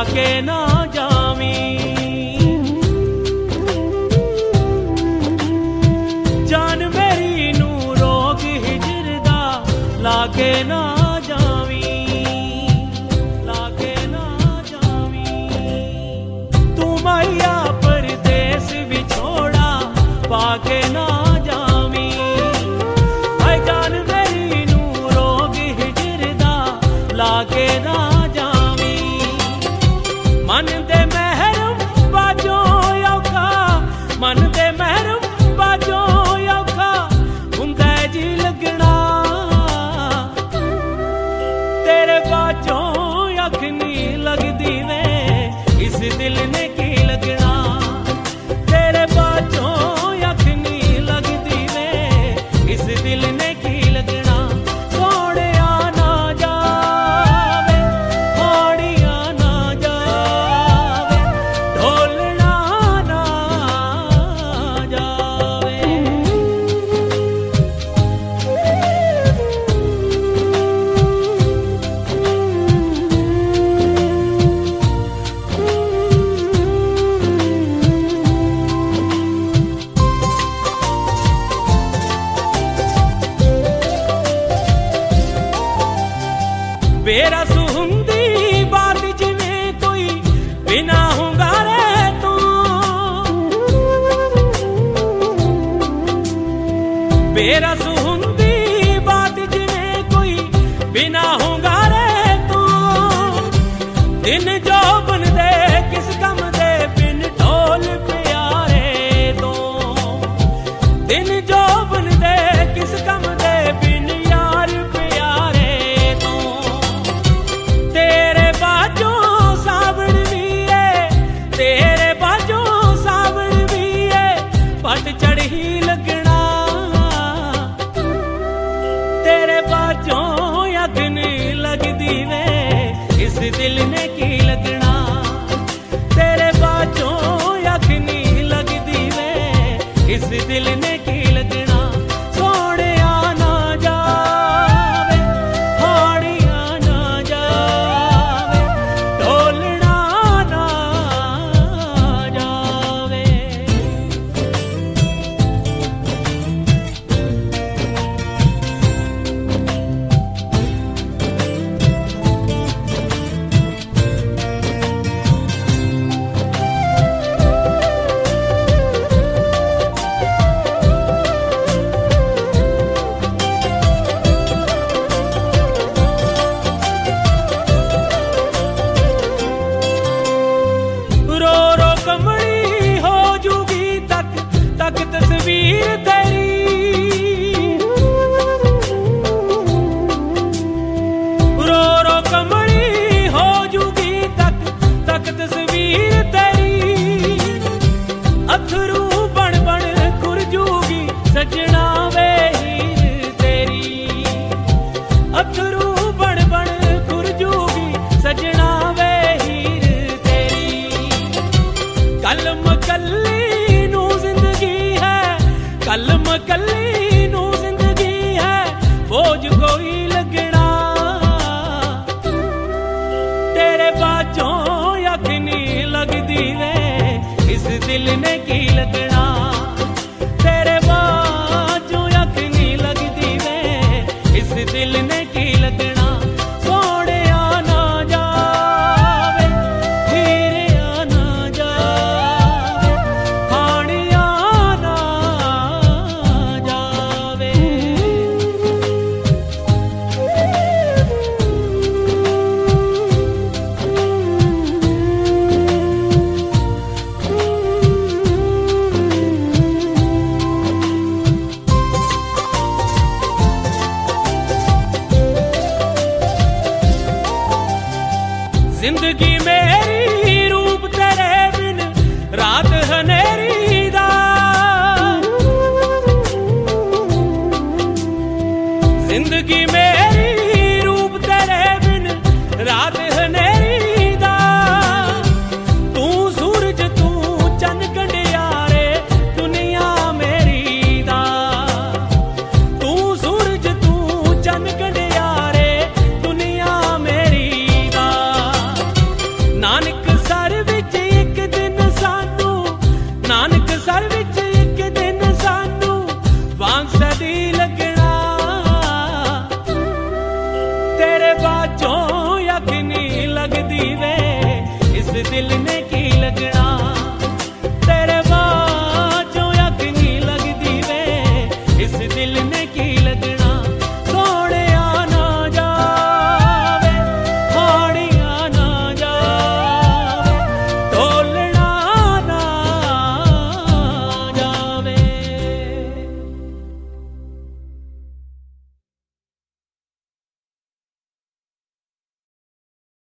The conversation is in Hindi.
लाके ना जावी। जान मेरी नू रोग हिजर दा लाके ना जावी, लाके ना जावी। तू मैया परदेस विछोड़ा पाके ना जावी। हाय जान मेरी नू रोग हिजर दा लाके ना जावी। मन दे महरम बाजो औखा, मन दे महरम बाजो औखा हुंदा जी लगना। तेरे बाजों अख नहीं लगदी वे इस दिल ने की लगना। तेरे बाजों अख नहीं लगदी वे इस दिल ने की लगना। सोहणिया ना जावे, होड़िया ना जावे, ढोलना ना जावे। बेरस हुंदी बात जिवें कोई बिना हुंगारे तू। बेरस हुंदी बात जिवें कोई बिना हुंगारे तू। दिन जो बनदे किस कम दे बिन ढोल प्यारे तो। दिन जो बनदे किस कम दे बिन यार प्यारे तो। तेरे बाजों सावण भी है, तेरे बाजों सावण भी है, पट चढ़ी लगना। तेरे बाजों अग नहीं लगदी वे इस दिल ने की लगना। तेरे बाजों अग नहीं लगदी वे इस दिल ने की लगना। सोहणिया ना जावे, होड़िया ना जावे, ढोलना ना जावे। रो रो कमली हो जूगी तक तक तस्वीर तेरी। रो रो कमली हो जूगी तक तक तस्वीर तेरी। अथरू बन बन खुरजूगी सजना वे हीर तेरी। अथरू बन बन खुरजूगी सजना वे हीर तेरी। कलम कल्ली नू जिंदगी है, कलम कल्ली नू जिंदगी है, बोझ कोई लगना। तेरे बाजों अख नहीं लगदी वे इस दिल ने की लगना। तेरे बाजों अख नहीं लगदी वे इस दिल ने की लगना। सोहणिया ना जावे, हीरिया ना जावे, हाड़िया ना जावे। जिंदगी मेरी रूप तेरे बिन रात हनेरी दा। जिंदगी मेरी रूप तेरे बिन रात हनेरी दा। तू सूरज तू चन कंडियारे दुनिया मेरी दा। तू सूरज तू चन कंडियारे दुनिया मेरी दा। नानक दिल ने